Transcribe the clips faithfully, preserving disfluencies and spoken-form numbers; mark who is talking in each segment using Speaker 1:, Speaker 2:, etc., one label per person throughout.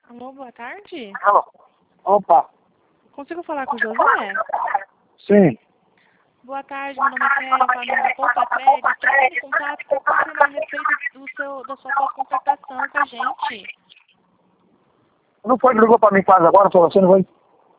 Speaker 1: Alô, boa tarde.
Speaker 2: Alô. Opa.
Speaker 1: Consigo falar com o José?
Speaker 2: Sim.
Speaker 1: Boa tarde, meu nome é Kelly, falo em nome da Poupa Crédito. Estou em contato para confirmar a respeito do seu, da sua pós-contratação com a gente.
Speaker 2: Não foi que ligou pra mim em casa agora, falou, você não vai?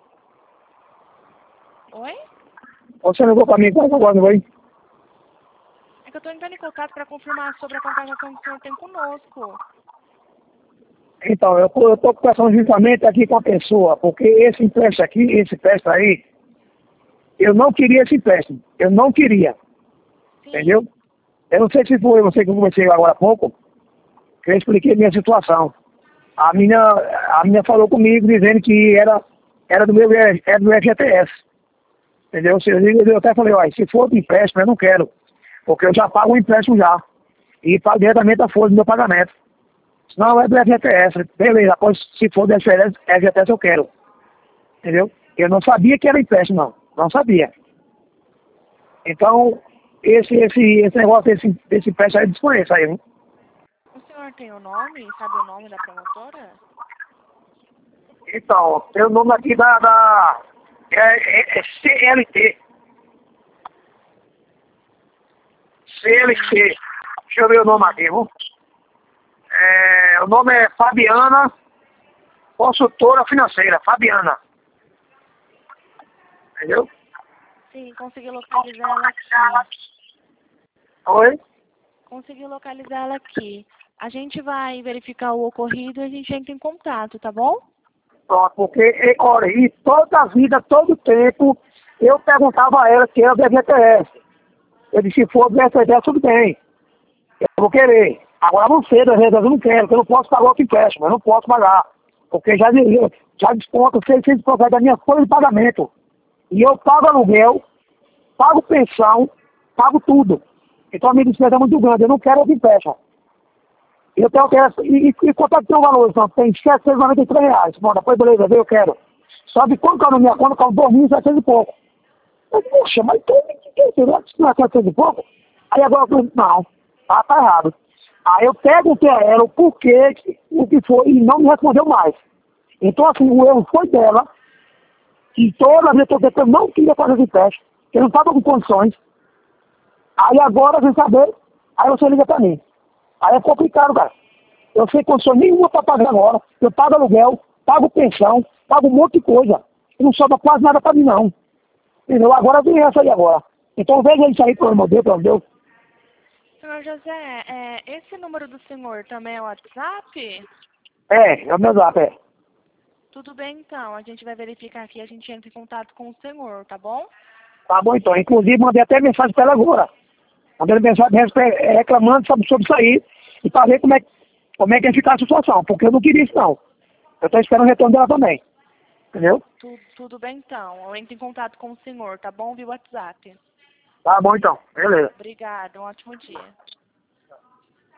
Speaker 1: Oi?
Speaker 2: Você ligou pra mim em casa agora, não vai?
Speaker 1: É que eu estou entrando em contato para confirmar sobre a contratação que o senhor tem conosco.
Speaker 2: Então, eu, eu tô conversando justamente aqui com a pessoa, porque esse empréstimo aqui, esse empréstimo aí, eu não queria esse empréstimo. Eu não queria.
Speaker 1: Sim.
Speaker 2: Entendeu? Eu não sei se foi você que eu conversei agora há pouco, que eu expliquei a minha situação. A minha, a minha falou comigo dizendo que era, era do meu era do F G T S. Entendeu? Eu, eu até falei, olha, se for de empréstimo, eu não quero. Porque eu já pago o empréstimo já. E pago diretamente a folha do meu pagamento. Não, é do F G T S. Beleza, após se for do F G T S eu quero. Entendeu? Eu não sabia que era empréstimo, não. Não sabia. Então, esse, esse, esse negócio desse, desse empréstimo aí, desconheço aí, viu?
Speaker 1: O senhor tem o nome? Sabe o nome da promotora?
Speaker 2: Então, tem o nome aqui da... da é, é, é C L T. C L T. Deixa eu ver o nome aqui, viu? É, o nome é Fabiana, consultora financeira, Fabiana. Entendeu?
Speaker 1: Sim, consegui localizar ela aqui.
Speaker 2: Oi?
Speaker 1: Consegui localizar ela aqui. A gente vai verificar o ocorrido e a gente entra em contato, tá bom?
Speaker 2: Pronto, porque, e, olha, e toda a vida, todo tempo, eu perguntava a ela se era do F G T S. Eu disse, se for do F G T S, tudo bem. Eu vou querer. Agora não sei, do F G T S eu não quero, porque eu não posso pagar outro empréstimo, eu não posso pagar. Porque já, já desconta seiscentos por cento da minha folha de pagamento. E eu pago aluguel, pago pensão, pago tudo. Então a minha despesa é muito grande, eu não quero outro empréstimo. Eu tenho que... E, e, e quanto é que tem o valor? Então, tem setecentos e noventa e três reais. Bom, depois beleza, eu quero. Só de quanto caiu na minha conta, caiu dois mil e setecentos e pouco. Eu, poxa, mas que que não é setecentos e pouco? Aí agora eu falei, não, tá, tá errado. Aí eu perguntei a ela o porquê, o que foi, e não me respondeu mais. Então assim, o erro foi dela, e toda vez que eu eu não queria fazer esse teste, eu não estava com condições. Aí agora, sem saber, aí você liga pra mim. Aí é complicado, cara. Eu sem condição nenhuma para pagar agora. Eu pago aluguel, pago pensão, pago um monte de coisa. E não sobra quase nada para mim, não. Entendeu? Agora vem essa aí agora. Então veja isso aí, pelo amor de Deus, pelo amor de Deus.
Speaker 1: Senhor José, é, esse número do senhor também é o WhatsApp?
Speaker 2: É, é o meu zap, é.
Speaker 1: Tudo bem, então. A gente vai verificar aqui, a gente entra em contato com o senhor, tá bom?
Speaker 2: Tá bom, então. Inclusive, mandei até mensagem para ela agora. Mandei mensagem respe- reclamando sobre, sobre isso aí. E para ver como é, como é que ia ficar a situação. Porque eu não queria isso, não. Eu tô esperando o retorno dela também. Entendeu?
Speaker 1: Tu, tudo bem, então. Eu entro em contato com o senhor, tá bom? Via WhatsApp.
Speaker 2: Tá bom, então. Beleza.
Speaker 1: Obrigada, um ótimo dia.